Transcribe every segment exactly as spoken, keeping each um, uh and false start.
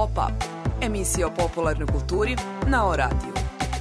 Pop-up, emisija o popularnoj kulturi na O radiju.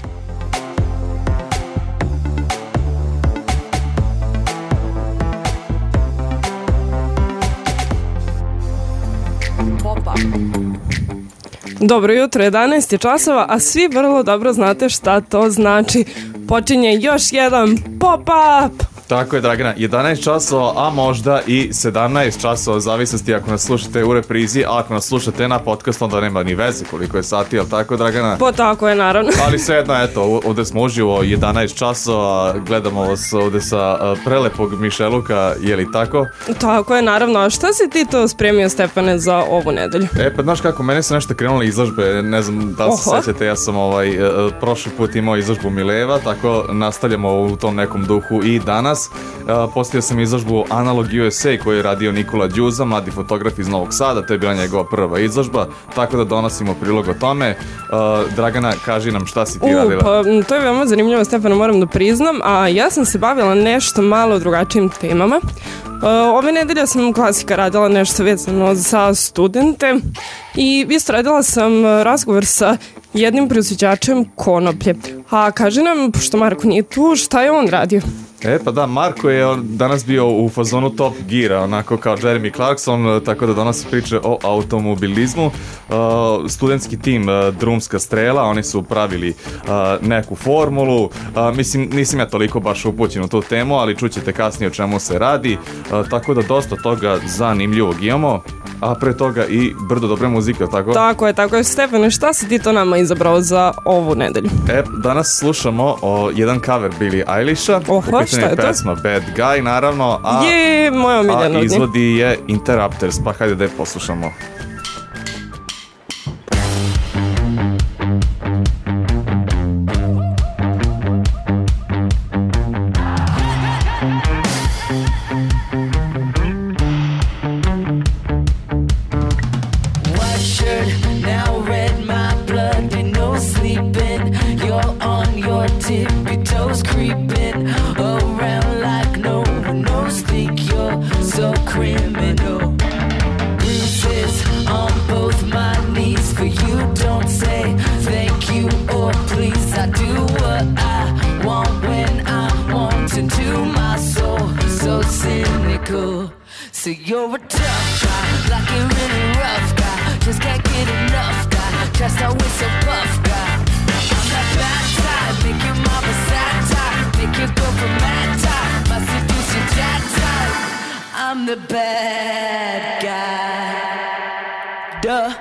Pop-up. Dobro jutro, jedanaest je časova, a svi vrlo dobro znate šta to znači. Počinje još jedan pop-up! Tako je, Dragana, jedanaest časova, a možda i sedamnaest časova, zavisnosti ako nas slušate u reprizi, a ako nas slušate na podcastu, onda nema ni veze koliko je sati, jel tako, Dragana? Po tako je, naravno. Ali svejedno, eto, ovde smo uživo jedanaest časova, gledamo vas ovde sa uh, prelepog Mišeluka, je li tako? Tako je, naravno. A šta si ti to spremio, Stefane, za ovu nedelju? E, pa znaš kako, mene su nešto krenule izložbe, ne znam da li se sećate, ja sam ovaj, uh, prošli put imao izložbu Mileva, tako nastavljamo u tom nekom duhu i danas. Uh, postavio sam izložbu Analog U S A koju je radio Nikola Đuza, mladi fotograf iz Novog Sada, to je bila njegova prva izložba, tako da donosimo prilog o tome. Uh, Dragana, kaži nam šta si ti U, radila. Pa, to je veoma zanimljivo, Stefano, moram da priznam, a ja sam se bavila nešto malo drugačijim temama. Uh, ove nedelje sam klasika radila nešto vezano za studente i isto radila sam razgovor sa jednim proizvođačem konoplje. A kaži nam, pošto Marko nije tu, šta je on radio? E pa da, Marko je danas bio u fazonu Top Geara, onako kao Jeremy Clarkson, tako da donosi priče o automobilizmu. Uh, studentski tim uh, Drumska strela, oni su pravili uh, neku formulu. Uh, mislim, nisam ja toliko baš upućen u tu temu, ali čućete kasnije o čemu se radi. Uh, tako da dosta toga zanimljivog imamo, a pre toga i brdo dobre muzike, tako? Tako je, tako je. Stefane, šta si ti to nama izabrao za ovu nedelju? E, danas slušamo o, jedan cover Billie Eilish-a. Oho, šta je to? Pesma Bad Guy, naravno, a, je, moja omiljena a izvodi je Interrupters, pa hajde da je poslušamo. So you're a tough guy, like a really rough guy. Just can't get enough guy, just always so buff guy. I'm that bad type, make your mama sad type, make your girlfriend mad type, my seducer that type. I'm the bad guy. Duh.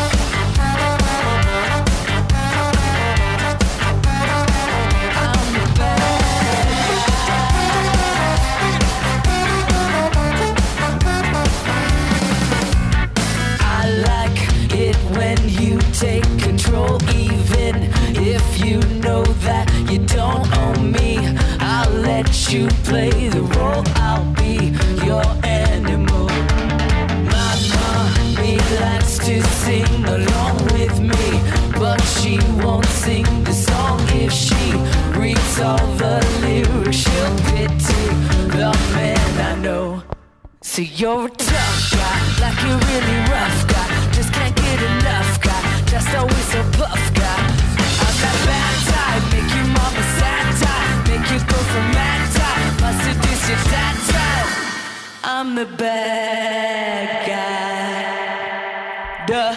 Take control even if you know that you don't own me. I'll let you play the role, I'll be your animal. My mommy likes to sing along with me, but she won't sing the song if she reads all the lyrics. She'll pity the man I know. So you're a tough guy, like a really rough guy, just can't get enough guy, just always so buff guy. I'm that bad type, make your mama sad type, make your girlfriend mad type, my seducer that type. I'm the bad guy. Duh.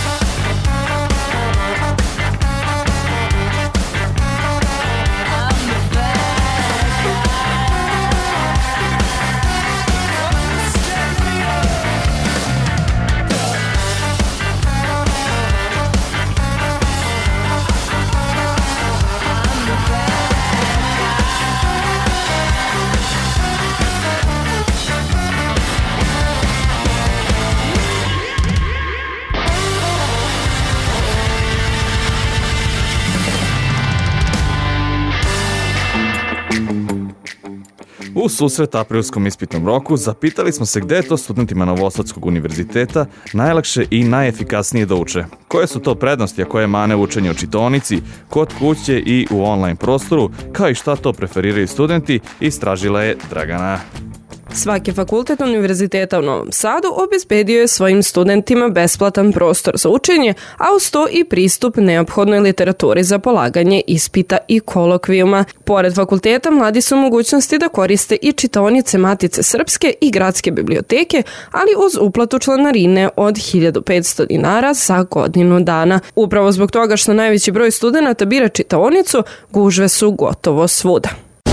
U susret aprilskom ispitnom roku zapitali smo se gde je to studentima Novosadskog univerziteta najlakše i najefikasnije da uče. Koje su to prednosti, a koje mane učenje u čitaonici, kod kuće i u online prostoru, kao i šta to preferiraju studenti, istražila je Dragana. Svaki fakultet Univerziteta u Novom Sadu obezbedio je svojim studentima besplatan prostor za učenje, a uz to i pristup neophodnoj literaturi za polaganje ispita i kolokvijuma. Pored fakulteta, mladi su u mogućnosti da koriste i čitaonice Matice Srpske i gradske biblioteke, ali uz uplatu članarine od hiljadu petsto dinara za godinu dana. Upravo zbog toga što najveći broj studenata bira čitaonicu, gužve su gotovo svuda.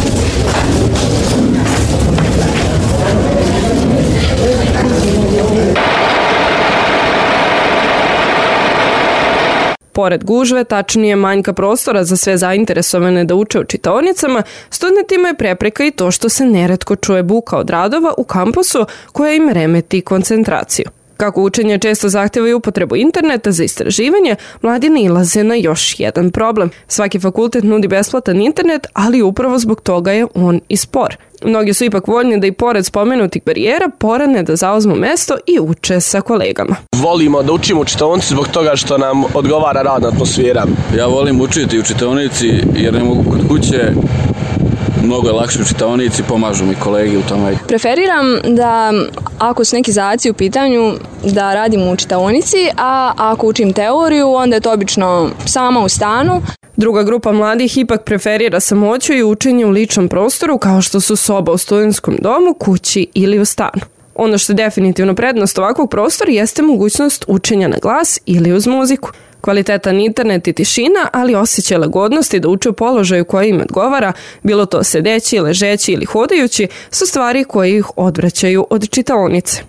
Pored gužve, tačnije manjka prostora za sve zainteresovane da uče u čitaonicama, studentima je prepreka i to što se neretko čuje buka od radova u kampusu koja im remeti koncentraciju. Kako učenje često zahtevaju upotrebu interneta za istraživanje, mladi nailaze na još jedan problem. Svaki fakultet nudi besplatan internet, ali upravo zbog toga je on i spor. Mnogi su ipak voljni da i pored spomenutih barijera porane da zauzmu mesto i uče sa kolegama. Volimo da učimo u čitaonici zbog toga što nam odgovara radna atmosfera. Ja volim učiti u čitaonici jer ne mogu kod kuće. Mnogo je lakše u čitaonici, pomažu mi kolegi u tome. Preferiram da ako su neki zadaci u pitanju da radim u čitaonici, a ako učim teoriju onda je to obično sama u stanu. Druga grupa mladih ipak preferira samoću i učenje u ličnom prostoru kao što su soba u studentskom domu, kući ili u stanu. Ono što je definitivno prednost ovakvog prostora jeste mogućnost učenja na glas ili uz muziku. Kvalitetan internet i tišina, ali osjećaj lagodnosti da uče u položaju koji im odgovara, bilo to sedeći, ležeći ili hodajući, su stvari koje ih odvraćaju od čitaonice.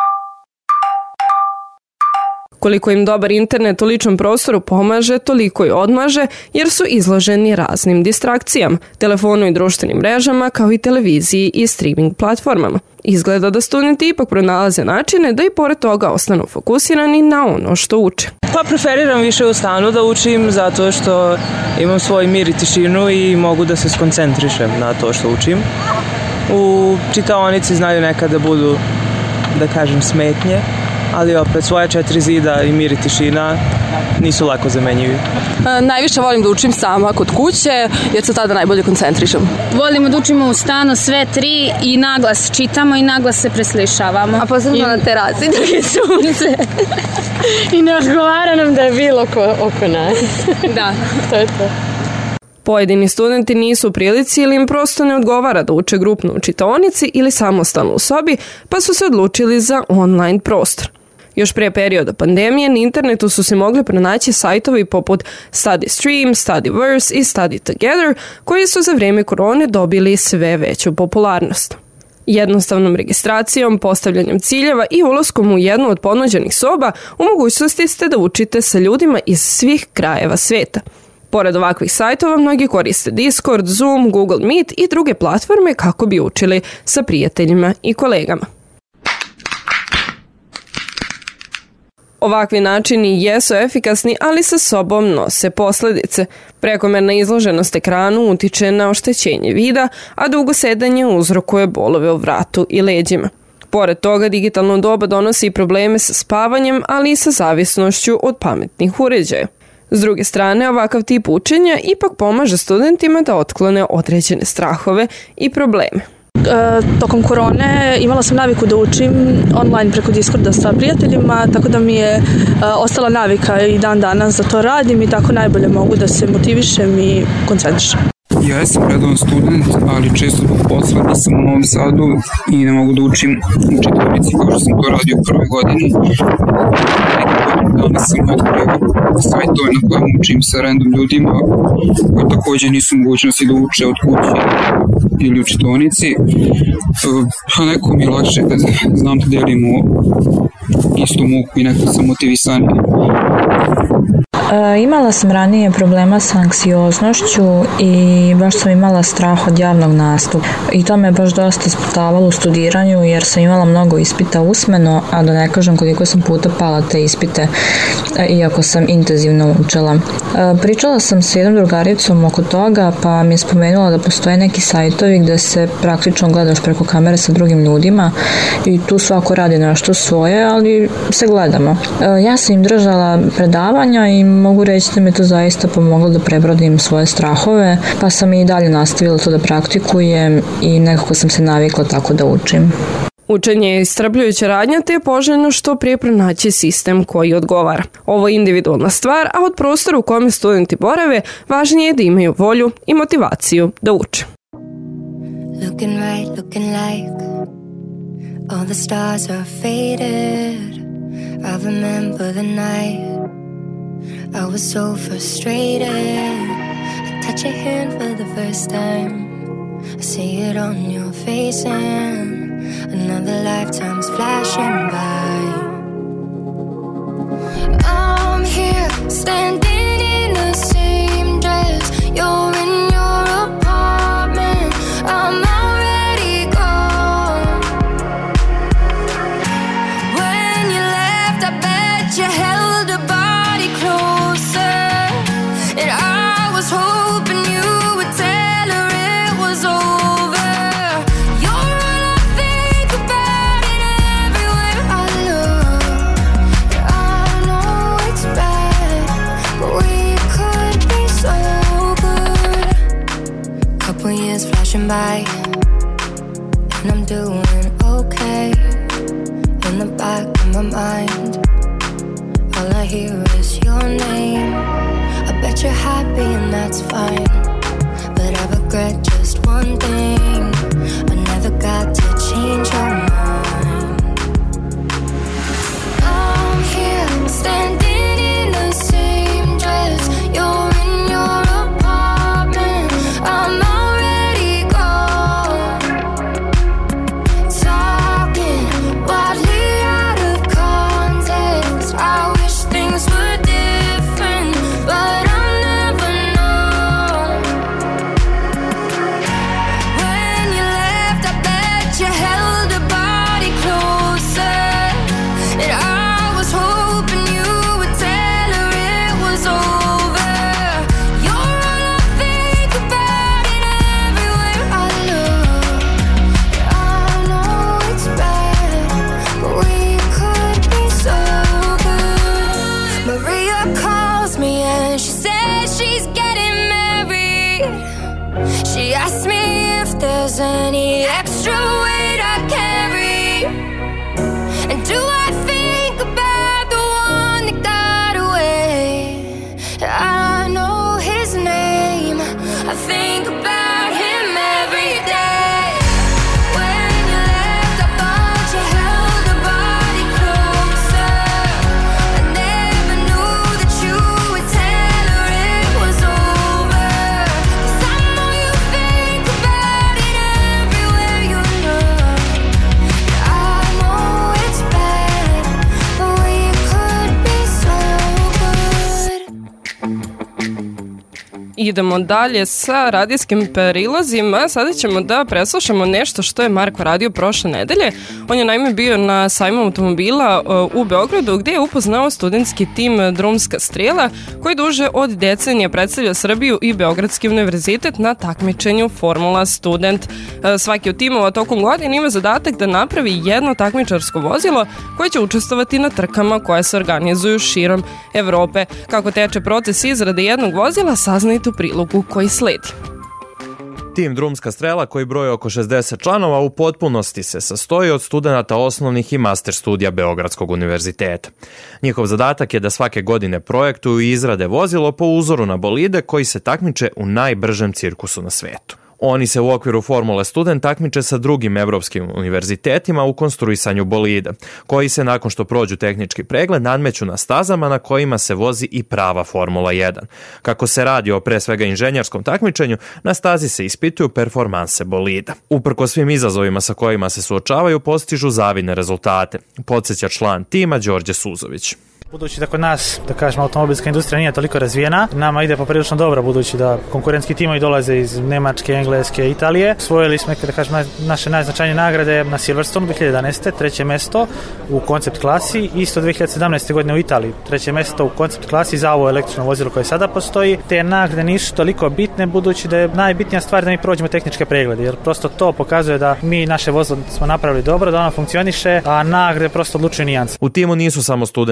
Koliko im dobar internet u ličnom prostoru pomaže, toliko i odmaže, jer su izloženi raznim distrakcijama, telefonu i društvenim mrežama, kao i televiziji i streaming platformama. Izgleda da studenti ipak pronalaze načine da i pored toga ostanu fokusirani na ono što uče. Pa preferiram više u stanu da učim zato što imam svoj mir i tišinu i mogu da se skoncentrišem na to što učim. U čitaonici znaju nekada da budu, da kažem, smetnje, ali opet svoja četiri zida i mir i tišina nisu lako zamenjivi. E, najviše volim da učim sama kod kuće jer se tada najbolje koncentrišem. Volimo da učimo u stanu sve tri i naglas čitamo i naglas se preslišavamo. A posebno I... na terasi druge sunce. I ne odgovara nam da je bilo oko, oko nas. Da, to je to. Pojedini studenti nisu u prilici ili im prosto ne odgovara da uče grupno u čitaonici ili samostalno u sobi, pa su se odlučili za online prostor. Još prije perioda pandemije na internetu su se mogli pronaći sajtovi poput StudyStream, Studyverse i Study Together, koji su za vrijeme korone dobili sve veću popularnost. Jednostavnom registracijom, postavljanjem ciljeva i ulaskom u jednu od ponuđenih soba u mogućnosti ste da učite sa ljudima iz svih krajeva sveta. Pored ovakvih sajtova, mnogi koriste Discord, Zoom, Google Meet i druge platforme kako bi učili sa prijateljima i kolegama. Ovakvi načini jesu efikasni, ali sa sobom nose posljedice. Prekomerna izloženost ekranu utiče na oštećenje vida, a dugo sedanje uzrokuje bolove u vratu i leđima. Pored toga, digitalno doba donosi i probleme sa spavanjem, ali i sa zavisnošću od pametnih uređaja. S druge strane, ovakav tip učenja ipak pomaže studentima da otklone određene strahove i probleme. E, tokom korone imala sam naviku da učim online preko Discorda sa prijateljima, tako da mi je e, ostala navika i dan danas da to radim i tako najbolje mogu da se motivišem i koncentrišem. Ja sam redovan student, ali često zbog posla nisam u Novom Sadu i ne mogu da učim u čitaonici kao što sam to radio u prvoj godini. Danas sam otkrio sajtove na kojem učim sa random ljudima koji također nisu mogućnosti da uče od kuće ili u čitaonici. A neko mi je lakše kad znam da delimo istu muku i neko sam motivisaniji. E, imala sam ranije problema sa anksioznošću i baš sam imala strah od javnog nastupa i to me baš dosta sputavalo u studiranju jer sam imala mnogo ispita usmeno, a da ne kažem koliko sam puta pala te ispite iako sam intenzivno učila. E, pričala sam sa jednom drugaricom oko toga pa mi je spomenula da postoje neki sajtovi gde se praktično gledaš preko kamere sa drugim ljudima i tu svako radi nešto svoje, ali se gledamo. E, ja sam im držala predavanja i mogu reći da mi to zaista pomoglo da prebrodim svoje strahove, pa sam i dalje nastavila to da praktikujem i nekako sam se navikla tako da učim. Učenje je istrpljujuća radnja te je poželjno što prije pronaći sistem koji odgovara. Ovo je individualna stvar, a od prostora u kome studenti borave važnije je da imaju volju i motivaciju da uče. Looking right, looking like all the stars are faded. I remember the night I was so frustrated. I touch your hand for the first time. I see it on your face and another lifetime's flashing by. I'm here standing in the same dress. You're in your apartment. I'm already gone. When you left, I bet you held a body closer. And I was hoping you would tell her it was over. You're all I think about and everywhere I look. I know it's bad, but we could be so good. Couple years flashing by, and I'm doing okay. In the back of my mind, all I hear is your name. I bet you're happy and that's fine, but I regret just one thing. I never got to change your mind. I'm here standing in the same dress. You're in your apartment. I'm already gone. Talking wildly out of context. I wish things were different, but I'll never know. When you left, I bet you held a body closer. And I was hoping you would tell her it was over. You're all I think about and everywhere I look. I know it's bad, but we could be so good. Maria calls me and she says she's getting married. She asked me if there's any extra weight I carry. And do I think about the one that got away? I know his name. I think about him every day. When you left, I thought you held a body closer. I never knew that you would tell her it was over. 'Cause I know you think about it everywhere you look. I know it's bad, but we could be so good. Idemo dalje sa radijskim prilozima. Sada ćemo da preslušamo nešto što je Marko radio prošle nedelje. On je naime bio na sajmu automobila uh, u Beogradu gdje je upoznao studentski tim Drumska strela koji duže od decenija predstavlja Srbiju i Beogradski univerzitet na takmičenju Formula Student. Uh, svaki od timova tokom godine ima zadatak da napravi jedno takmičarsko vozilo koje će učestvovati na trkama koje se organizuju širom Evrope. Kako teče proces izrade jednog vozila, saznajte u prilogu koji sledi. Tim Drumska strela, koji broji oko šezdeset članova, u potpunosti se sastoji od studenata osnovnih i master studija Beogradskog univerziteta. Njihov zadatak je da svake godine projektuju i izrade vozilo po uzoru na bolide koji se takmiče u najbržem cirkusu na svetu. Oni se u okviru Formule Student takmiče sa drugim evropskim univerzitetima u konstruisanju bolida, koji se nakon što prođu tehnički pregled nadmeću na stazama na kojima se vozi i prava Formula jedan. Kako se radi o pre svega inženjerskom takmičenju, na stazi se ispituju performanse bolida. Uprko svim izazovima sa kojima se suočavaju, postižu zavidne rezultate, podsjeća član tima Đorđe Suzović. Budući da kod nas, da kažemo, automobilska industrija nije toliko razvijena, nama ide poprilično dobro, budući da konkurentski timovi dolaze iz Nemačke, Engleske, Italije. Osvojili smo, da kažemo, naše najznačajnije nagrade na Silverstone dve hiljade jedanaeste. treće mesto u koncept klasi, isto dve hiljade sedamnaeste. godine u Italiji, treće mesto u koncept klasi za ovo električno vozilo koje sada postoji. Te nagrade nisu toliko bitne, budući da je najbitnija stvar da mi prođemo tehničke preglede, jer prosto to pokazuje da mi naše vozilo smo napravili dobro, da ono funkcioniše, a nagrade prosto odlučuju nijanse. U timu nisu samo studenti tehničke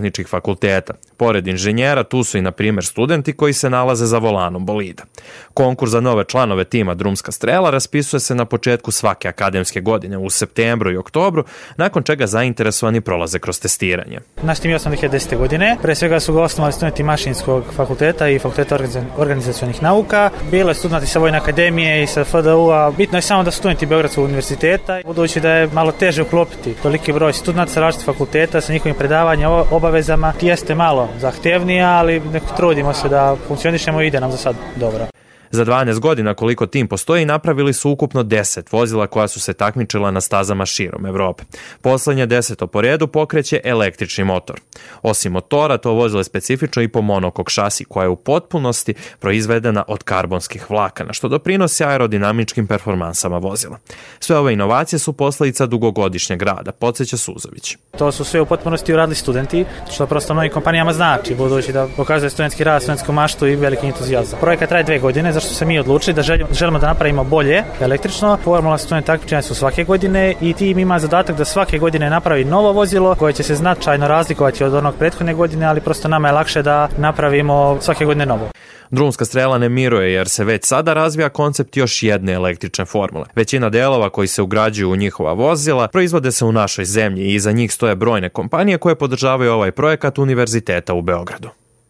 tehničkih fakulteta. Pored inženjera, tu su i, na primjer, studenti koji se nalaze za volanom bolida. Konkurs za nove članove tima Drumska strela raspisuje se na početku svake akademske godine u septembru i oktobru, nakon čega zainteresovani prolaze kroz testiranje. Naš tim je osnovan dvije hiljade desete. godine. Pre svega su ga osnovali studenti Mašinskog fakulteta i Fakulteta organizacionih nauka. Bilo je studenti sa Vojne akademije i sa F D U-a. Bitno je samo da su studenti Beogradskog univerziteta, budući da je malo teže uklopiti toliki broj studenta sa različitih fakulteta, sa njihovim predavanjem, obavezama. Jeste malo zahtevnija, ali trudimo se da funkcionišemo i ide nam za sad dobro. Za dvanaest godina koliko tim postoji, napravili su ukupno deset vozila koja su se takmičila na stazama širom Evrope. Poslednje deseto po redu pokreće električni motor. Osim motora, to vozilo je specifično i po monokok šasi, koja je u potpunosti proizvedena od karbonskih vlakana, što doprinosi aerodinamičkim performansama vozila. Sve ove inovacije su posledica dugogodišnjeg rada, podsjeća Suzović. To su sve u potpunosti uradili studenti, što prosto mnogim kompanijama znači, budući da pokazuje studentski rad, studentsku maštu i veliki entuzijazam. Projekat traje dve godine, zašto se mi odlučili da želimo da napravimo bolje električno. Formula student takmičenja su svake godine i tim ima zadatak da svake godine napravi novo vozilo koje će se značajno razlikovati od onog prethodne godine, ali prosto nama je lakše da napravimo svake godine novo. Drumska strela ne miruje jer se već sada razvija koncept još jedne električne formule. Većina delova koji se ugrađuju u njihova vozila proizvode se u našoj zemlji i iza njih stoje brojne kompanije koje podržavaju ovaj projekat Univerziteta u Beogradu.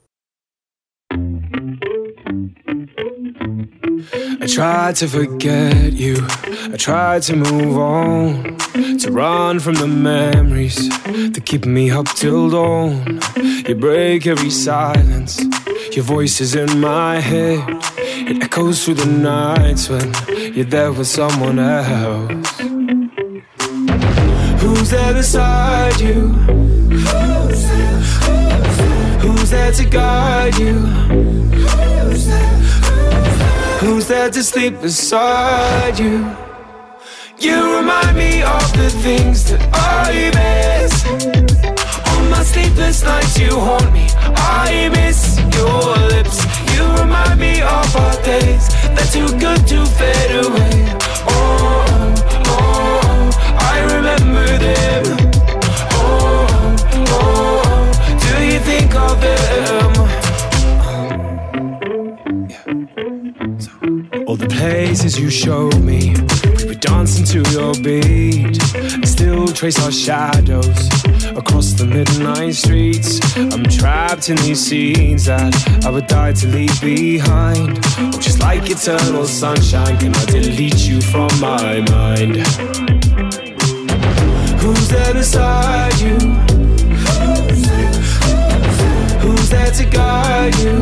I tried to forget you, I tried to move on, to run from the memories that keep me up till dawn. You break every silence, your voice is in my head. It echoes through the nights when you're there with someone else. Who's there beside you? Who's there, who's there? Who's there to guide you? Who's there? Who's there to sleep beside you? You remind me of the things that I miss. On my sleepless nights you haunt me, I miss your lips. You remind me of our days, they're too good to fade away. Oh, oh, oh, I remember them. Oh, oh, oh, do you think of them? All the places you showed me, we were dancing to your beat, and still trace our shadows across the midnight streets. I'm trapped in these scenes that I would die to leave behind. Oh, just like eternal sunshine, can I delete you from my mind? Who's there beside you? Who's there to guide you?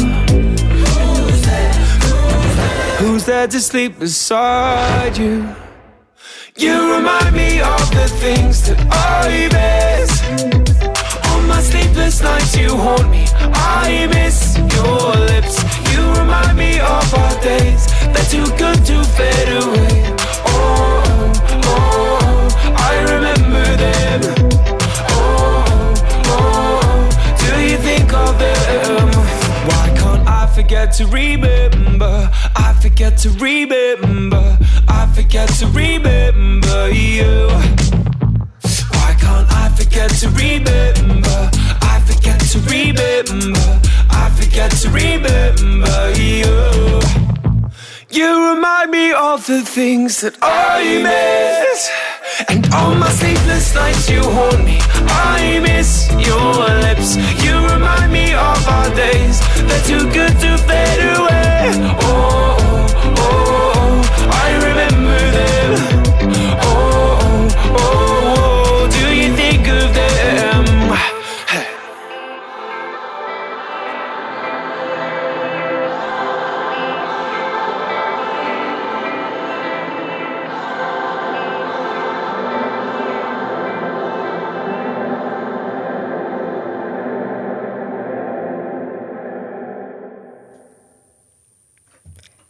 Who's there to sleep beside you? You remind me of the things that I miss. On my sleepless nights you haunt me, I miss your lips. You remind me of our days, they're too good to fade away. Oh, oh, oh, I remember them. Oh, oh, do you think of them? Why can't I forget to remember? I forget to remember, I forget to remember you. Why can't I forget to remember? I forget to remember, I forget to remember you. You remind me of the things that I miss. And on my sleepless nights you haunt me, I miss your lips. You remind me of our days, they're too good to fade away. Oh, oh, oh, I remember them. Oh, oh, oh, do you think of them? Hey.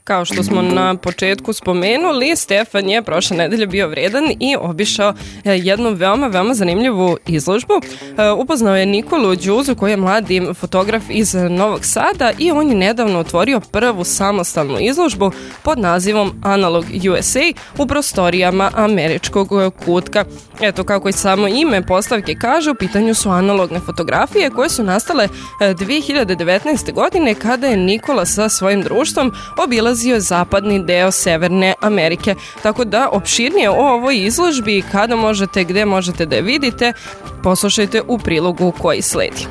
Kao što smo na početku spomenuli, Stefan je prošle nedelje bio vredan i obišao jednu veoma, veoma zanimljivu izložbu. Upoznao je Nikolu Đuzu koji je mladi fotograf iz Novog Sada i on je nedavno otvorio prvu samostalnu izložbu pod nazivom Analog U S A u prostorijama američkog kutka. Eto, kako i samo ime postavke kaže, u pitanju su analogne fotografije koje su nastale dve hiljade devetnaeste. godine kada je Nikola sa svojim društvom obilazio zapadni deo Severne Amerike. Tako da opširnije o ovoj izložbi, kada možete, gde možete da je vidite, poslušajte u prilogu koji sledi.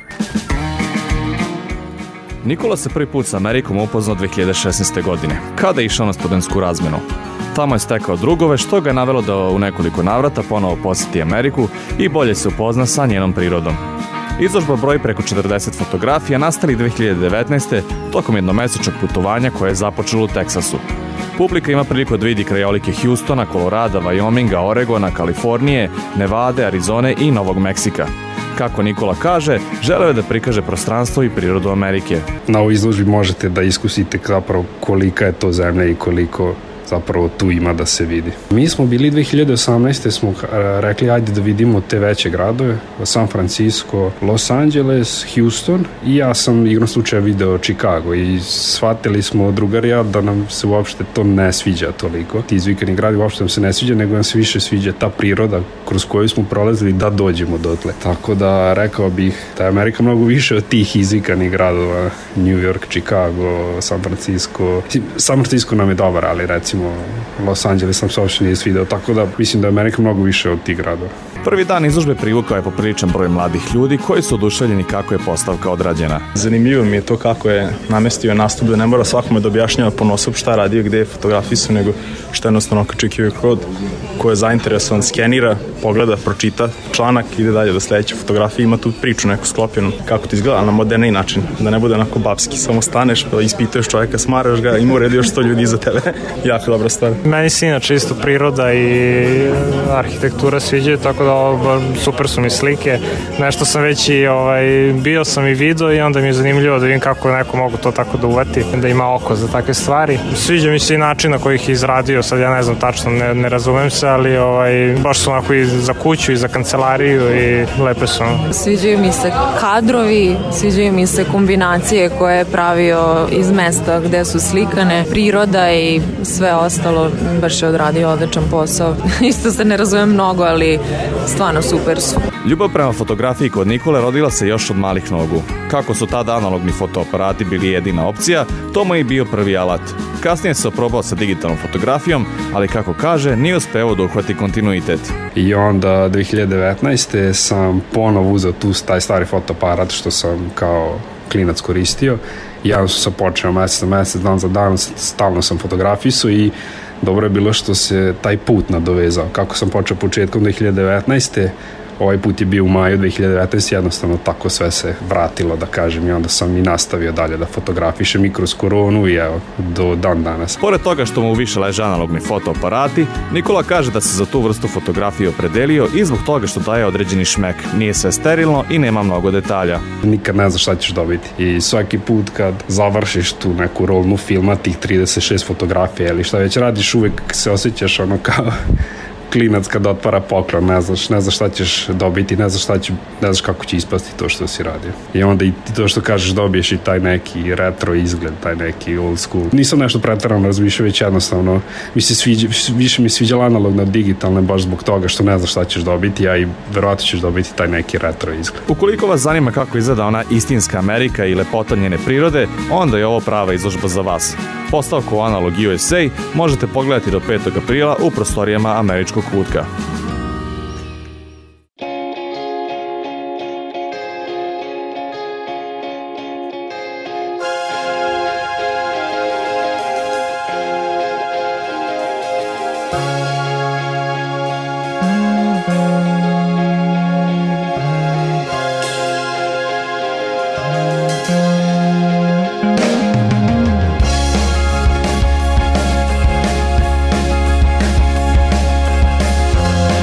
Nikola se prvi put sa Amerikom upoznao dve hiljade šesnaeste. godine, kada je išao na studentsku razmenu. Tamo je stekao drugove, što ga je navelo da u nekoliko navrata ponovo posjeti Ameriku i bolje se upozna sa njenom prirodom. Izložba broji preko četrdeset fotografija nastalih dve hiljade devetnaeste. tokom jednomesečnog putovanja koje je započelo u Teksasu. Publika ima priliku da vidi krajolike Houstona, Kolorada, Wyominga, Oregona, Kalifornije, Nevade, Arizone i Novog Meksika. Kako Nikola kaže, želeo je da prikaže prostranstvo i prirodu Amerike. Na ovoj izložbi možete da iskusite zapravo kolika je to zemlja i koliko zapravo tu ima da se vidi. Mi smo bili dve hiljade osamnaeste. smo rekli ajde da vidimo te veće gradove, San Francisco, Los Angeles, Houston i ja sam igrom slučaja video Chicago i shvatili smo drugarija da nam se uopšte to ne sviđa toliko. Ti izvikani gradi uopšte nam se ne sviđa, nego nam se više sviđa ta priroda kroz koju smo prolazili da dođemo dotle. Tako da rekao bih da je Amerika mnogo više od tih izvikanih gradova, New York, Chicago, San Francisco. San Francisco nam je dobar, ali recimo Los Angeles sam se uopšte nije svideo, tako da mislim da je Amerika mnogo više od tih gradova. Prvi dan izložbe privukao je popriličan broj mladih ljudi koji su oduševljeni kako je postavka odrađena. Zanimljivo mi je to kako je namestio nastup, da ne mora svakome da objašnjava ponosob šta radio, gde je fotografisao, nego što jednostavno kači Q R kod ko je zainteresovan, skenira, pogleda, pročita članak, ide dalje do sledeće fotografije, ima tu priču neku sklopljenu kako ti izgleda, ali na moderniji način, da ne bude onako babski, samo staneš, pa ispituješ čovjeka, smaraš ga, ima u redu još sto ljudi iza tebe. Jako dobra stvar. Meni se inače isto priroda i arhitektura sviđaju, tako da ovo, super su mi slike. Nešto sam već i ovaj, bio sam i video i onda mi je zanimljivo da vidim kako neko mogu to tako da uvati, da ima oko za takve stvari. Sviđa mi se i način na koji ih je izradio, sad ja ne znam tačno, ne, ne razumem se, ali ovaj, baš su onako i za kuću i za kancelariju i lepe su. Sviđaju mi se kadrovi, sviđaju mi se kombinacije koje je pravio iz mesta gde su slikane, priroda i sve ostalo, baš je odradio odličan posao. Isto se ne razumem mnogo, ali stvarno super su. Ljubav prema fotografiji kod Nikole rodila se još od malih nogu. Kako su tada analogni fotoaparati bili jedina opcija, to mu je bio prvi alat. Kasnije se oprobao sa digitalnom fotografijom, ali kako kaže, nije uspeo da uhvati kontinuitet. I onda dve hiljade devetnaeste. sam ponovo uzeo tu taj stari fotoaparat što sam kao klinac koristio. Ja sam počeo mesec za mesec, dan za dan, stalno sam fotografisao i dobro je bilo što se taj put nadovezao. Kako sam počeo početkom dve hiljade devetnaeste. Ovaj put je bio u maju dve hiljade devetnaeste. jednostavno tako sve se vratilo, da kažem, i onda sam i nastavio dalje da fotografišem i kroz koronu i evo, do dan danas. Pored toga što mu više leže analogni fotoaparati, Nikola kaže da se za tu vrstu fotografije opredelio i zbog toga što daje određeni šmek. Nije sve sterilno i nema mnogo detalja. Nikad ne znaš šta ćeš dobiti i svaki put kad završiš tu neku rolnu filma, tih trideset šest fotografija ili šta već radiš, uvek se osjećaš ono kao klinac kad otvara poklon, ne znaš, ne znaš šta ćeš dobiti, ne znaš šta će, ne znaš kako će ispasti to što si radio. I onda i to što kažeš dobiješ i taj neki retro izgled, taj neki old school. Nisam nešto preterano razmišljao, već jednostavno mi se sviđa, više mi sviđala analogna od digitalne baš zbog toga što ne znaš šta ćeš dobiti, a i verovatno ćeš dobiti taj neki retro izgled. Ukoliko vas zanima kako izgleda ona istinska Amerika i lepota njene prirode, onda je ovo prava izložba za vas. Postavku Analog U S A možete pogledati do petog aprila u prostorijama američkog kutka. Thank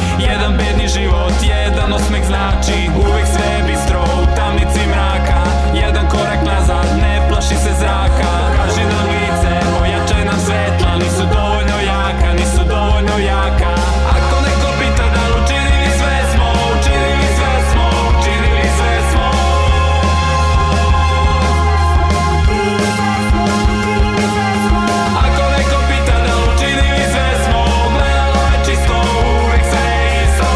Jedan bedni život, jedan osmeh znači uvek sve je bistro u tamnici mraka. Jedan korak nazad, ne plaši se zraka. Kaži nam lice, pojačaj nam svetla. Nisu dovoljno jaka, nisu dovoljno jaka. Ako neko pita da li učinili sve smo, učinili sve smo, učinili sve smo. Ako neko pita da li učinili sve smo, gledalo je čisto, uvek sve je isto.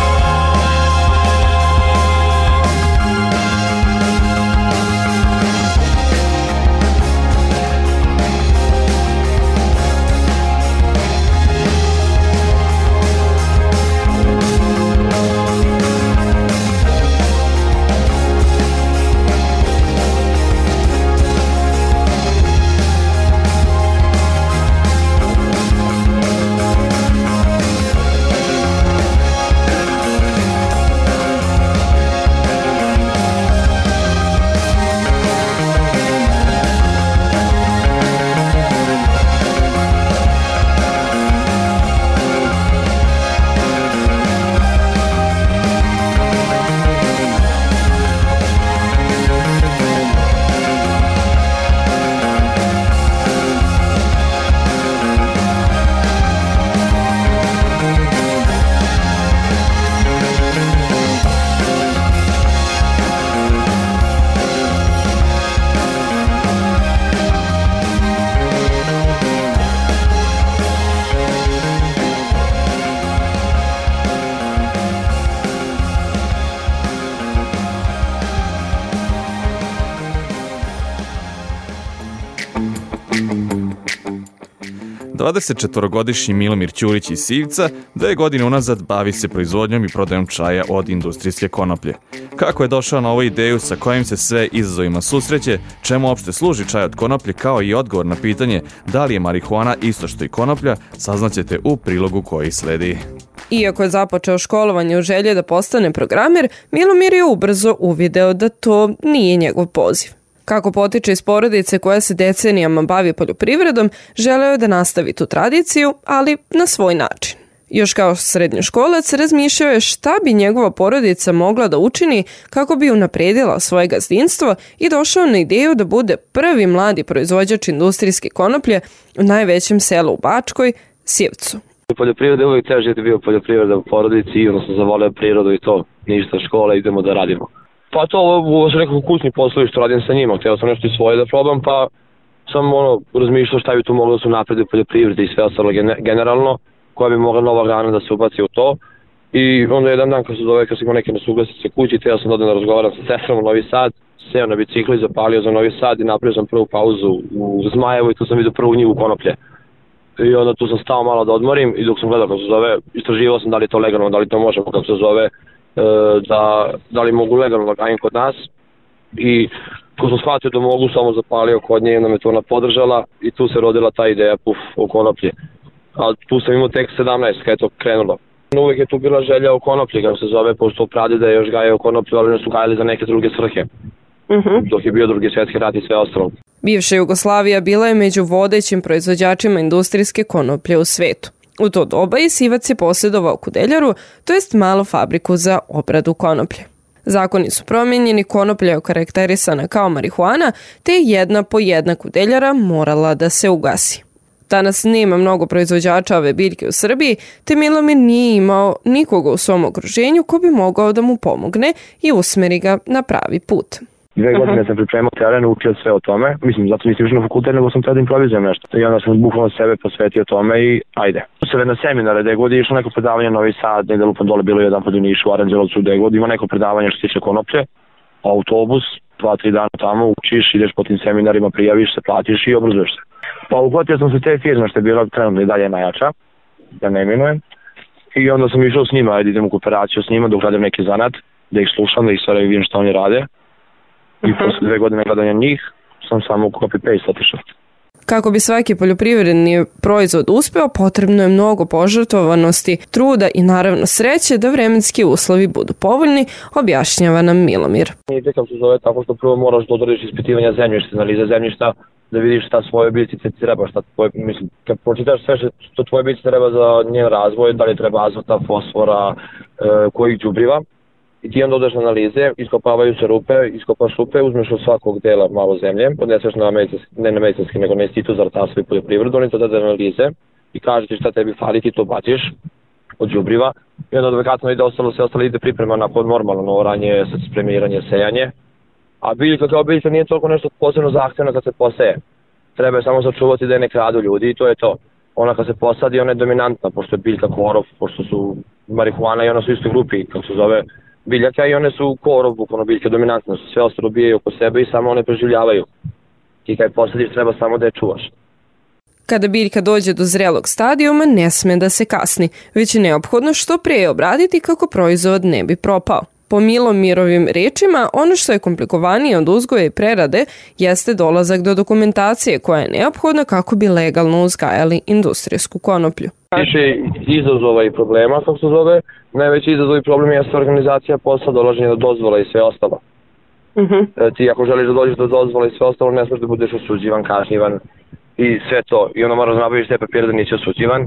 dvadesetčetvorogodišnji Milomir Ćurić iz Sivca dve godine unazad bavi se proizvodnjom i prodajom čaja od industrijske konoplje. Kako je došao na ovu ideju, sa kojim se sve izazovima susreće, čemu uopšte služi čaj od konoplje, kao i odgovor na pitanje da li je marihuana isto što i konoplja, saznaćete u prilogu koji sledi. Iako je započeo školovanje u želji da postane programer, Milomir je ubrzo uvideo da to nije njegov poziv. Kako potiče iz porodice koja se decenijama bavi poljoprivredom, želeo je da nastavi tu tradiciju, ali na svoj način. Još kao srednjoškolac razmišljao je šta bi njegova porodica mogla da učini kako bi unapredila svoje gazdinstvo i došao na ideju da bude prvi mladi proizvođač industrijske konoplje u najvećem selu u Bačkoj, Sivcu. Poljoprivreda je uvijek teže da bio poljoprivreda u porodici i onda sam zavoleo prirodu i to, ništa škola, idemo da radimo. Pa to ovo su nekako kućni poslovi što radim sa njima, htio sam nešto i svoje da probam, pa sam ono razmišljao šta bi tu moglo da se napredi u poljoprivredi i sve ostalo generalno, koja bi mogla nova grana da se ubaci u to. I onda jedan dan kad se zove, kad sam imao neke nesuglasice kući, htio sam da da razgovaram sa sestrom u Novi Sad, seo na bicikli, zapalio za Novi Sad i napravio sam prvu pauzu u Zmajevu i tu sam vidio prvu njivu konoplje. I onda tu sam stao malo da odmorim i dok sam gledao kako se zove, istraživao sam da li je to legalno, da li to možemo, kako se zove, da, da li mogu legalno da gajim kod nas. I ko sam shvatio da mogu, samo zapalio kod nje, jedna me to ona podržala i tu se rodila ta ideja puf o konoplji. A tu sam imao tek sedamnaest kada je to krenulo. Uvijek je tu bila želja o konoplji, kako se zove, pošto pradeda je još gajao konoplju, ali ne su gajali za neke druge svrhe. Uh-huh. Dok je bio drugi svjetski rat i sve ostalo. Bivša Jugoslavija bila je među vodećim proizvođačima industrijske konoplje u svetu. U to doba i Sivac je posjedovao kudeljaru, to jest malu fabriku za obradu konoplje. Zakoni su promijenjeni, konoplja je okarakterisana kao marihuana, te jedna po jedna kudeljara morala da se ugasi. Danas nema mnogo proizvođača ove biljke u Srbiji, te Milomir nije imao nikoga u svom okruženju ko bi mogao da mu pomogne i usmeri ga na pravi put. Dve godine sam pripremao teren, učio sve o tome. Mislim, zato nisam išao na fakultet, nego sam tada improvizujem nešto. I onda sam bukvalno sebe posvetio tome i ajde. Sve na seminare, gde god je išlo neko predavanje na Novi Sad, negde lupam dole bilo jedan pod u Nišu, u Aranđelovcu, gde god ima neko predavanje što se tiče konoplje, autobus, dva, tri dana tamo, učiš, ideš po tim seminarima, prijaviš se, platiš i obrazuješ se. Pa uhvatio sam se te firme što je bila trenutno i dalje najjača, da ne imenujem. I onda sam išao s njima, ajde idem u kooperaciju s njima dok radim neki zanat, da ih slušam, da ih sve vidim što oni rade. I posle dve godine gledanja njih sam samo copy-paste otišao. Kako bi svaki poljoprivredni proizvod uspeo, potrebno je mnogo požrtvovanosti, truda i naravno sreće da vremenski uslovi budu povoljni, objašnjava nam Milomir. I tekam se zove tako što prvo moraš da odradiš ispitivanja zemljišta, analize zemljišta, da vidiš šta svoje biljci ti treba, šta tvoje, mislim, kad pročitaš sve što tvoje biljci treba za njen razvoj, da li treba azota, fosfora, e, kojih đubriva, i ti onda odeš na analize, iskopavaju se rupe, iskopaš rupe, uzmeš od svakog dela malo zemlje, odneseš na medicinski, ne na medicinski, nego na institut za ratarstvo i poljoprivredu, oni to dade analize i kaže ti šta tebi fali, ti to baciš od đubriva i onda odvekatno ide ostalo, sve ostalo ide priprema nakon normalno oranje, spremiranje, sejanje. A biljka kao biljka nije toliko nešto posebno zahtevno kad se poseje. Treba je samo sačuvati da je ne kradu ljudi i to je to. Ona kad se posadi, ona je dominantna, pošto je biljka korov, pošto su marihuana i ona su u istoj grupi, kako se zove, biljaka i one su korov, bukvalno biljke dominantne, su sve ostalo bijaju oko sebe i samo one preživljavaju. Ti kad je posadiš treba samo da je čuvaš. Kada biljka dođe do zrelog stadijuma, ne sme da se kasni, već je neophodno što prije obraditi kako proizvod ne bi propao. Po Milomirovim rečima, ono što je komplikovanije od uzgoja i prerade jeste dolazak do dokumentacije koja je neophodna kako bi legalno uzgajali industrijsku konoplju. Više izazova i problema, kako se zove, najveći izazov i problem jeste organizacija posla, dolaženje do dozvola i sve ostalo. Uh-huh. E, ti ako želiš da dođeš do dozvola i sve ostalo, ne smeš da budeš osuđivan, kažnjivan i sve to. I onda moraš da nabaviš te papire da nisi osuđivan.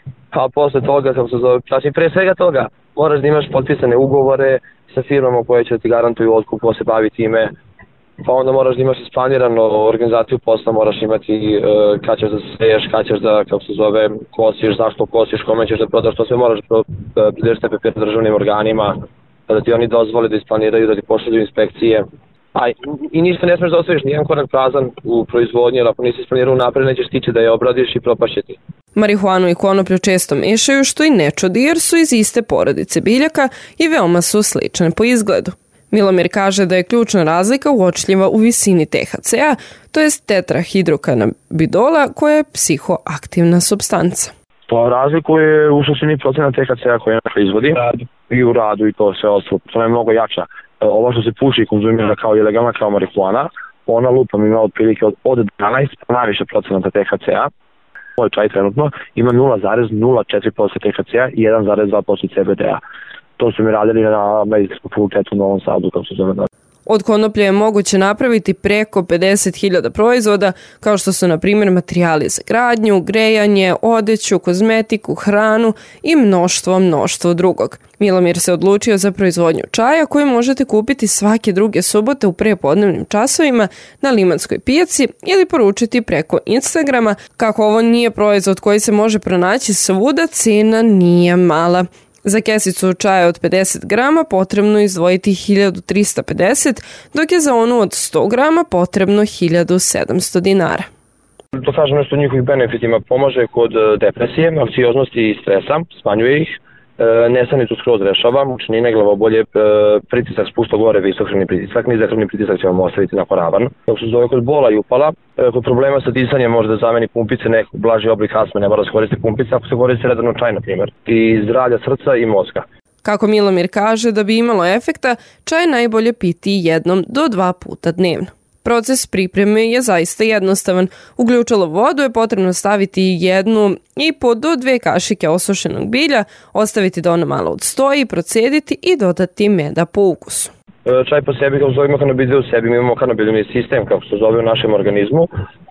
A posle toga, kako se zove, znači pre svega toga, moraš da imaš potpisane ugovore sa firmama koje će ti garantuju otkup, ko se bavi time, pa onda moraš da imaš isplanirano organizaciju posla, moraš imati uh, kad ćeš da seješ, kad ćeš da, kako se zove, kosiš, zašto kosiš, kome ćeš da prodaš, to sve moraš da prideš te papire državnim organima, da ti oni dozvole da isplaniraju, da ti pošalju inspekcije. A i ništa ne smeš da ostaviš nijedan korak prazan u proizvodnji, jer ako nisi isplanirao napred, nećeš stići da je obradiš i propašće ti. Marihuanu i konoplju često mešaju, što i ne čudi jer su iz iste porodice biljaka i veoma su slične po izgledu. Milomir kaže da je ključna razlika uočljiva u visini T H C-a, to jest tetrahidrokanabidola, koja je psihoaktivna supstanca. To razlikuje u suštini procena T H C-a koja proizvodi i u radu i to sve ostalo. To je mnogo jača. Ovo što se puši i konzumira kao ilegalna, kao marihuana, ona lupa ima otprilike od, od dvanaest pa najviše procenata T H C-a. Ovaj čaj trenutno ima nula zarez nula četiri posto T H C-a i jedan zarez dva posto C B D-a. To su mi radili na medicinskom fakultetu u Novom Sadu, kako se zove. Od konoplje je moguće napraviti preko pedeset hiljada proizvoda, kao što su na primjer materijali za gradnju, grejanje, odeću, kozmetiku, hranu i mnoštvo, mnoštvo drugog. Milomir se odlučio za proizvodnju čaja koju možete kupiti svake druge subote u prepodnevnim časovima na Limanskoj pijaci ili poručiti preko Instagrama. Kako ovo nije proizvod koji se može pronaći svuda, cena nije mala. Za kesicu čaja od pedeset grama potrebno izdvojiti hiljadu trista pedeset, dok je za onu od sto grama potrebno hiljadu sedamsto dinara. To kažem nešto o njihovih benefitima. Pomaže kod depresije, anksioznosti i stresa, smanjuje ih, nesanicu skroz rešava, mučnine, glavobolje, pritisak spušta gore, visokrvni pritisak, nizakrvni pritisak će vam ostaviti na ravan. Dok se zove kod bola i upala, kod problema sa disanjem može da zameni pumpice, neku blaži oblik astme, ne mora da se koristi pumpice, ako se koristi redovno čaj, na primjer, i zdravlja srca i mozga. Kako Milomir kaže, da bi imalo efekta, čaj najbolje piti jednom do dva puta dnevno. Proces pripreme je zaista jednostavan. U ključalo vodu je potrebno staviti jednu i po do dve kašike osušenog bilja, ostaviti da ono malo odstoji, procediti i dodati meda po ukusu. Čaj po sebi, kako zove, ima kanabidol u sebi, mi imamo kanabidolni sistem, kako se zove u našem organizmu,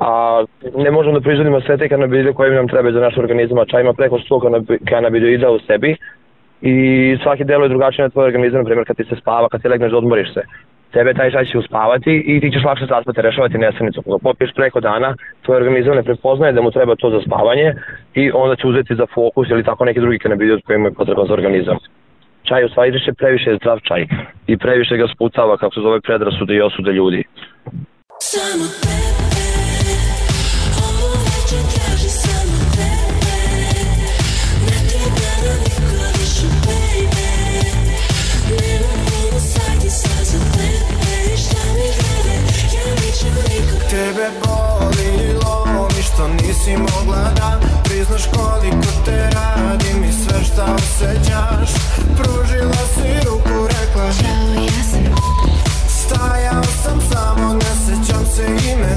a ne možemo da proizvodimo sve te kanabidole koje nam trebaju za naš organizam, a čaj ima preko sto kanabidolida u sebi i svaki delo je drugačije na tvoj organizam, na primjer kad ti se spava, kad ti legneš da odmoriš se. Tebe taj čaj će uspavati i ti ćeš lakše zaspati, rešavati nesanicu. Ako popiješ preko dana, tvoj organizam ne prepoznaje da mu treba to za spavanje i onda će uzeti za fokus ili tako neki drugi kanabidol koji mu je potreban za organizam. Čaj u stvari previše je zdrav čaj i previše ga spucava, kako se zove, predrasude i osude ljudi. Samo tebe boli i lomi što nisi mogla da priznaš koliko te radim i sve šta osjećaš. Pružila si ruku, rekla Ćao, ja sam. Stajao sam samo, ne sećam se ime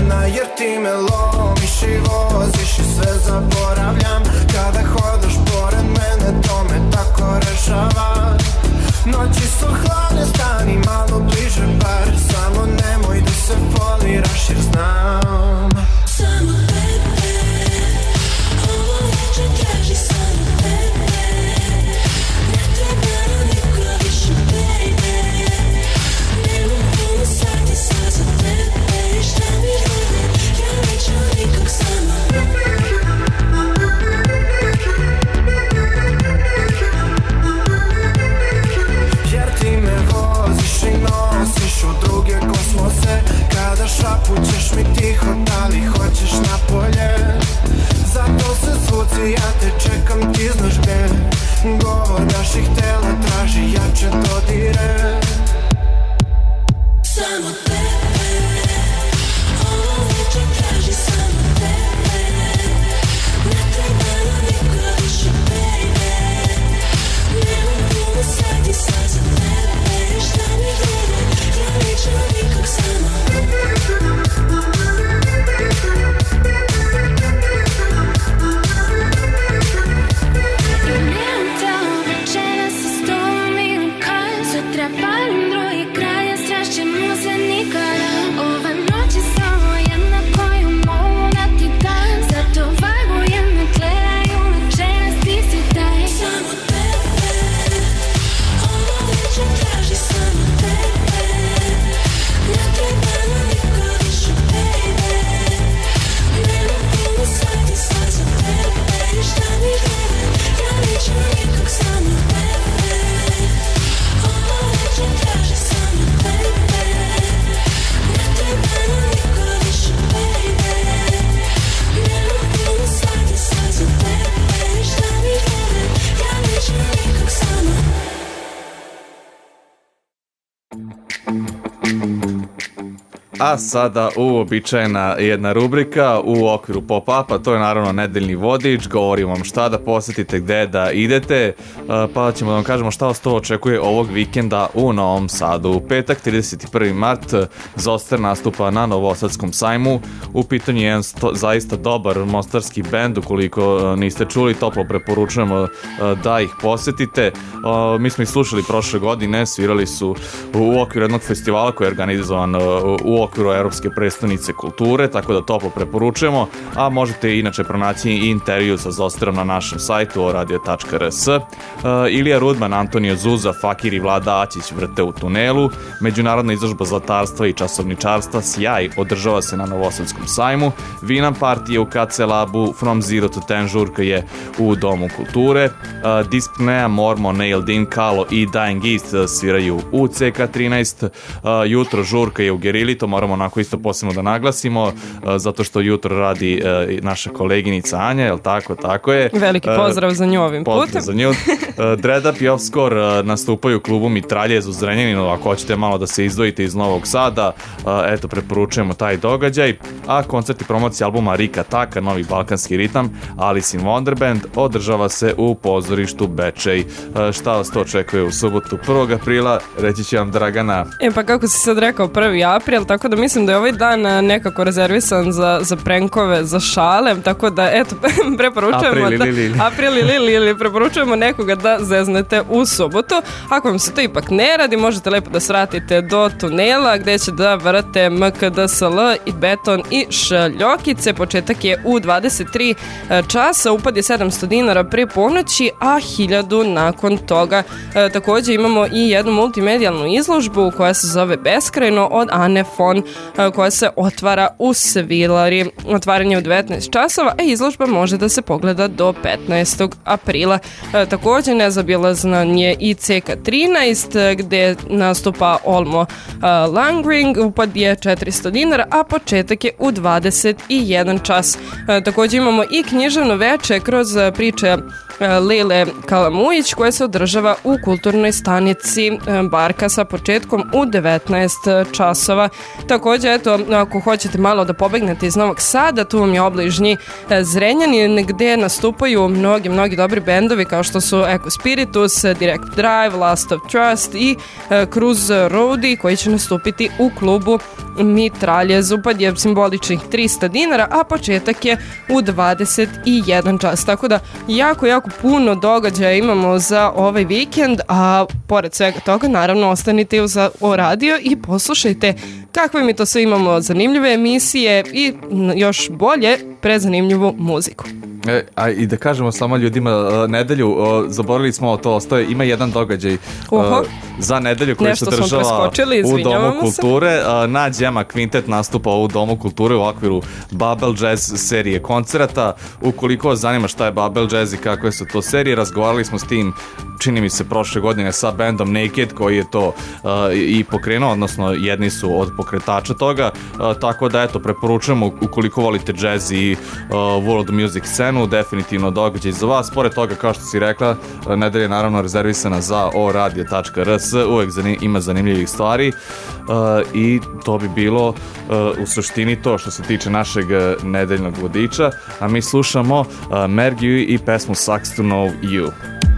A sada uobičajena jedna rubrika u okviru pop-upa, to je naravno nedeljni vodič, govorim vam šta da posetite, gde da idete, pa ćemo da vam kažemo šta vas to očekuje ovog vikenda u Novom Sadu. U petak, trideset prvi mart, Zoster nastupa na Novosadskom sajmu, u pitanju je jedan sto, zaista dobar mostarski bend, ukoliko niste čuli, toplo preporučujemo da ih posetite. Mi smo ih slušali prošle godine, svirali su u okviru jednog festivala koji je organizovan u okviru Evropske prestonice kulture, tako da toplo preporučujemo, a možete inače pronaći i intervju sa Zosterom na našem sajtu o radio tačka r s. Uh, Ilija Rudman, Antonio Zuza, Fakir i Vlada Aćić vrte u tunelu. Međunarodna izložba zlatarstva i časovničarstva Sjaj održava se na Novosadskom sajmu. Vinam partije u K C Labu, From Zero to Ten žurka je u Domu kulture. Uh, Dispnea, Mormo, Nailed In, Kalo i Dying East sviraju u C K trinaest. Uh, jutro žurka je u Gerili, to moramo onako isto posebno da naglasimo, uh, zato što jutro radi uh, naša koleginica Anja, jel tako, tako je. Veliki pozdrav uh, za nju ovim putem. Pozdrav za nju. Uh, Dread Up i Offscore uh, nastupaju u klubu Mitraljez u Zrenjaninu, ako hoćete malo da se izdvojite iz Novog Sada, uh, eto, preporučujemo taj događaj, a koncert i promocija albuma Rika Taka, Novi balkanski ritam, Alice in Wonderband, održava se u pozorištu Bečej. Uh, šta vas to očekuje u subotu prvog aprila, reći će vam Dragana. E pa kako si sad rekao prvi april, tako da mislim da je ovaj dan nekako rezervisan za, za prenkove, za šale, tako da eto, preporučujemo april, da, li, li. april ili, ili, ili preporučujemo nekoga da zeznete u subotu. Ako vam se to ipak ne radi, možete lepo da svratite do tunela gde će da vrate M K D S L i Beton i Šljokice. Početak je u dvadeset tri časa, upad je sedamsto dinara pre ponoći, a hiljadu nakon toga. E, takođe imamo i jednu multimedijalnu izložbu koja se zove Beskrajno od Ane Fon, koja se otvara u Svilari. Otvaranje u devetnaest časova, a izložba može da se pogleda do petnaestog aprila. E, takođe nezabilazan je i C K trinaest gde nastupa Olmo uh, Langring, upad je četiristo dinara, a početak je u dvadeset jedan čas. E, takođe imamo i književno veče kroz priče Lele Kalamujić koja se održava u kulturnoj stanici Barka sa početkom u devetnaest časova. Takođe, eto, ako hoćete malo da pobegnete iz Novog Sada, tu vam je obližnji Zrenjanin gde nastupaju mnogi, mnogi dobri bendovi kao što su Eco Spiritus, Direct Drive, Last of Trust i Cruise Roadie koji će nastupiti u klubu Mitraljez. Upad je simboličnih trista dinara, a početak je u dvadeset jedan čas. Tako da jako, jako puno događaja imamo za ovaj vikend, a pored svega toga naravno ostanite uz o radio i poslušajte kakve mi to sve imamo zanimljive emisije i još bolje prezanimljivu muziku. E, a i da kažemo samo ljudima, uh, nedelju, uh, zaboravili smo to, ostaje, ima jedan događaj uh, za nedelju koji se država u Domu kulture. Uh, Nađema Kvintet nastupa u Domu kulture u okviru Babel Jazz serije koncerata. Ukoliko vas zanima šta je Babel Jazz i kakve su to serije, razgovarali smo s tim, čini mi se, prošle godine sa bandom Naked koji je to uh, i pokrenuo, odnosno jedni su od pokretača toga, uh, tako da eto, preporučujemo ukoliko volite jazz i uh, world music scenu, definitivno događaj za vas. Pored toga, kao što si rekla, nedelja je naravno rezervisana za o radio tačka r s, uvek zanim, ima zanimljivih stvari uh, i to bi bilo uh, u suštini to što se tiče našeg uh, nedeljnog vodiča, a mi slušamo uh, Mergiju i pesmu Sucks to Know You.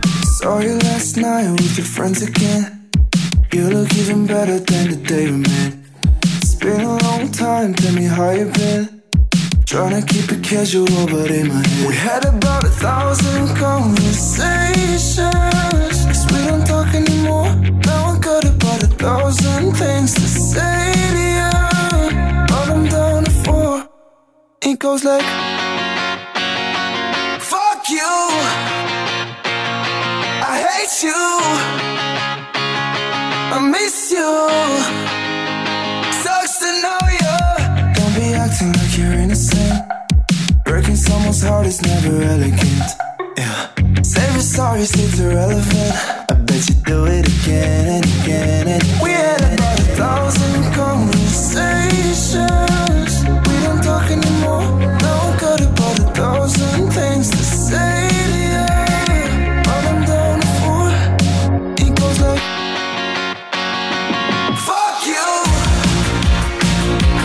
Saw you last night with your friends again. You look even better than the day we met. It's been a long time, tell me how you been. Trying to keep it casual, but in my head we had about a thousand conversations. Cause we don't talk anymore. Now I got about a thousand things to say to you. But I'm down to four. It goes like fuck you, I hate you, I miss you, sucks to know you. Don't be acting like you're innocent. Breaking someone's heart is never elegant. Yeah. Save your sorries, it's irrelevant. I bet you do it again and again and again. We had about a thousand conversations. We don't talk anymore. Now I got about a thousand things to say to you. But I'm down to four. It goes like fuck you,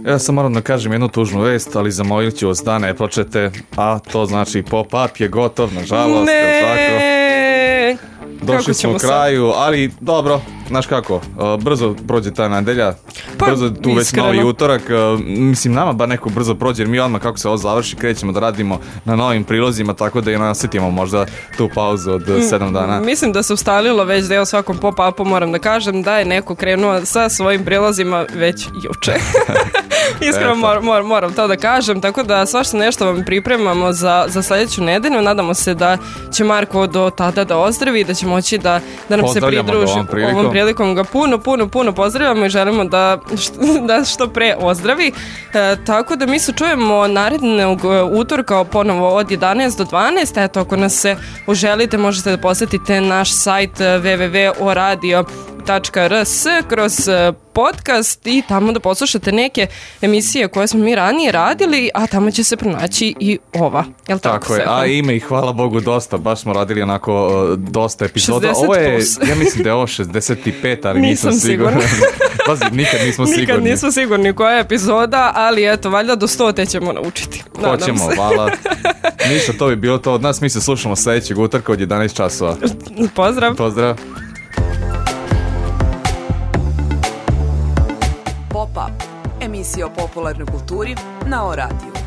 Ja sam moram da kažem jednu tužnu vest, ali zamolit ću vas da ne plačete, a to znači pop-up je gotov, nažalost. Ne. Tako. Došli Kako smo ćemo u kraju, ali dobro, znaš kako, uh, brzo prođe ta nedelja, Pa, brzo tu već iskreno. novi utorak, uh, mislim nama bar neko brzo prođe, jer mi odmah kako se ovo završi krećemo da radimo na novim prilozima, tako da i nasjetimo možda tu pauzu od uh, sedam dana. Mislim da se ustalilo već deo svakom pop-upu, moram da kažem da je neko krenuo sa svojim prilazima već juče. Iskreno mor, mor, moram to da kažem, tako da svašta nešto vam pripremamo za, za sljedeću nedelju. Nadamo se da će Marko do tada da ozdravi, da će moći da, da nam se Pozdravljamo ga pridruži. ovom prilikom. Ovom prilikom ga puno, puno, puno pozdravljamo i želimo da, što, da što pre ozdravi. E, tako da mi se čujemo narednog utorka ponovo od jedanaest do dvanaest. Eto, ako nas se uželite, možete da posetite naš sajt w w w tačka o radio tačka r s kroz podcast i tamo da poslušate neke emisije koje smo mi ranije radili, a tamo će se pronaći i ova. Jel tako, Tako je, Stefan? a ima ih hvala Bogu dosta, baš smo radili onako uh, dosta epizoda. šezdeset Ovo je, plus. ja mislim da je ovo šezdeset pet, ali Nisam nisam siguran. sigurna. Pazi, nikad nismo Nikad sigurni. nismo sigurni koja je epizoda, ali eto, valjda do sto te ćemo naučiti. Nadam Hoćemo, se. hvala. Ništa, to bi bilo to od nas. Mi se slušamo sljedećeg utorka od jedanaest časova. Pozdrav. Pozdrav. Pop-up, emisija o popularnoj kulturi na O radiju.